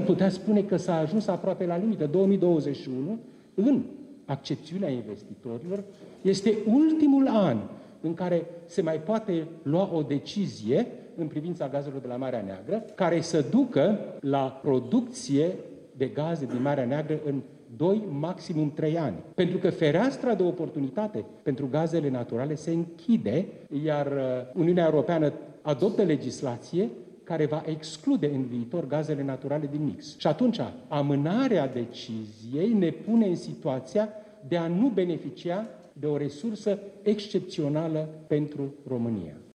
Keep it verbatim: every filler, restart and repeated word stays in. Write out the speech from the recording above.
putea spune că s-a ajuns aproape la limită. două mii douăzeci și unu, în accepțiunea investitorilor, este ultimul an în care se mai poate lua o decizie în privința gazelor de la Marea Neagră, care să ducă la producție de gaze din Marea Neagră în doi, maximum trei ani. Pentru că fereastra de oportunitate pentru gazele naturale se închide, iar Uniunea Europeană adoptă legislație care va exclude în viitor gazele naturale din mix. Și atunci, amânarea deciziei ne pune în situația de a nu beneficia de o resursă excepțională pentru România.